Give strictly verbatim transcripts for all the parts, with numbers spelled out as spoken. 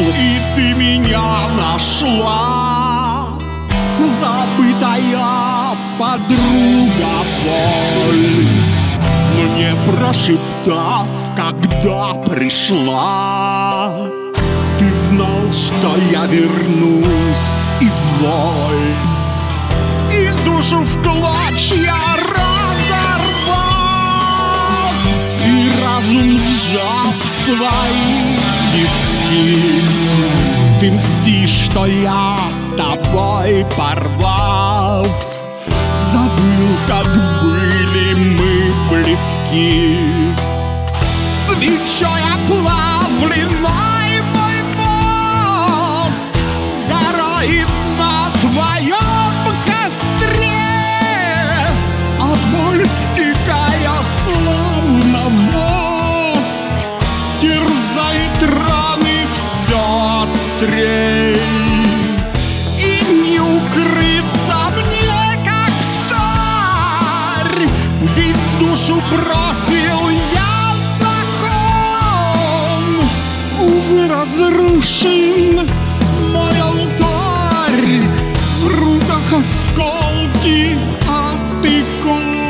и ты меня нашла, забытая подруга боль, мне прошептав, когда пришла: ты знал, что я вернусь, изволь. И душу в клочья разорвав, и разум сжав в свои тиски, ты мстишь, что я с тобой порвав, забыл, как были мы близки. Свечой оплавленной мой мозг сгорает на твоем костре, а боль, стекая словно воск, терзает раны все острей. И не укрыться мне, как старь, ведь душу бросил я. Разрушен мой алтарь, в руках осколки от икон.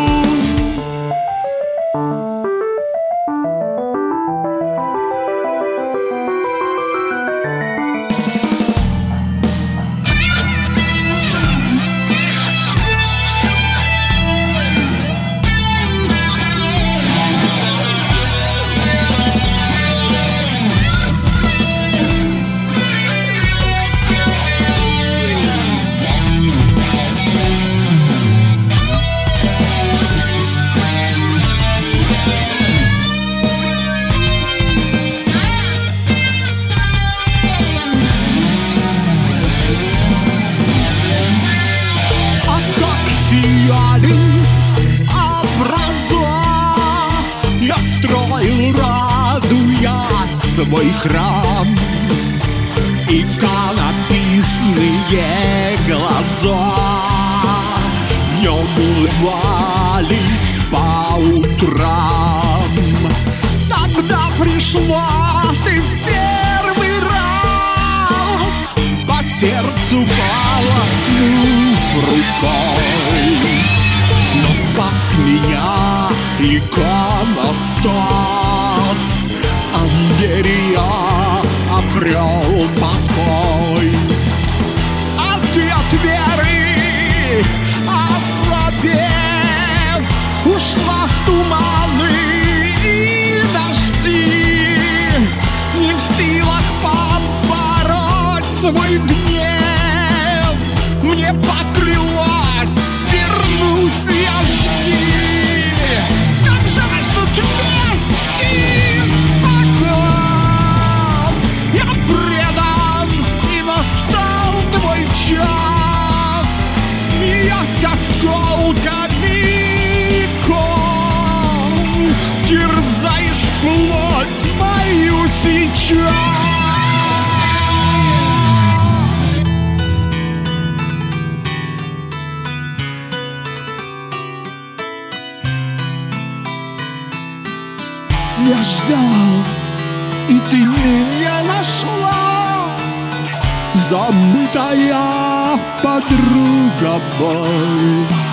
Я строил, радуясь, свой храм, и иконописные глаза в нем улыбались по утрам. Тогда пришла ты в первый раз, по сердцу полоснув рукой, но спас меня иконостас, а в вере я обрел покой. А ты от веры ослабев, ушла в туманы и дожди, не в силах побороть свой гнев. Мне поклялась, вернусь я, жди. Как жаль, что без и спокон я предан, и настал твой час, смеясь осколками икон, терзаешь плоть мою сейчас. Я ждал, и ты меня нашла, забытая подруга боль.